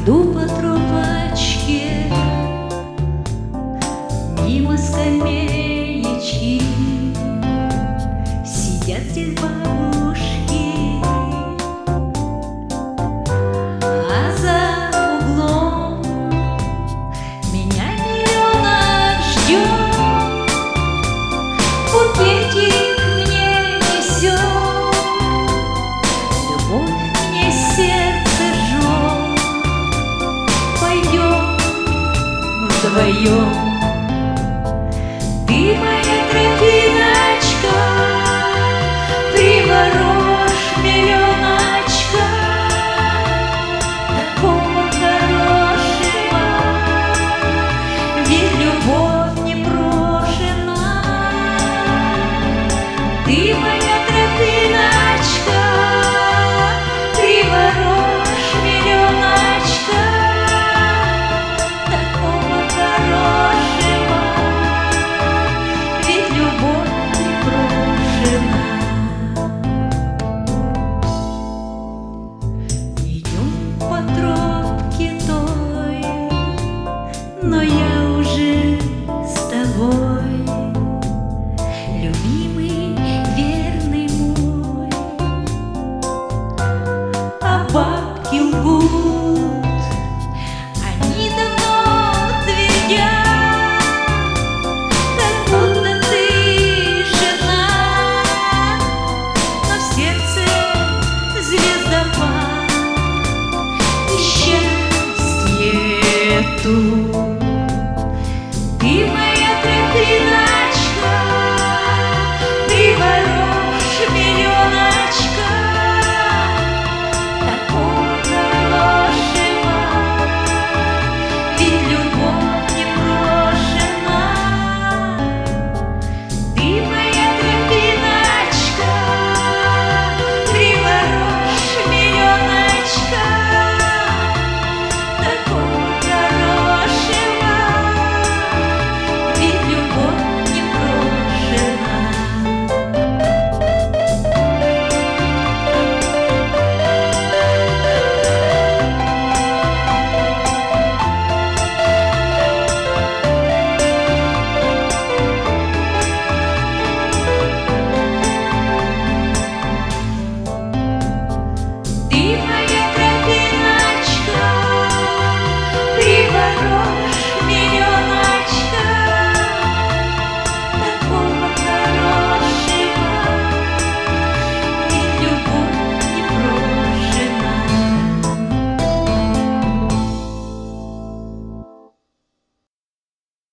Иду по тропочке мимо скамеечки, сидят здесь бабушки, а за углом меня миллионов ждет. Букетик мне несет, любовь мне сердце жжет. Пойдем вдвоем. Ты моя тропиночка, приворожь миллионочка, такого хорошего, ведь любовь не брошена. Ты моя тропиночка, приворожь миллионочка, такого хорошего, ведь любовь не брошена. Идем по тропке той, но я уже с тобой, любимый, верный мой. А бабки лгут, они давно твердят, как будто ты жена, но в сердце звездопад и счастье тут. Ты моя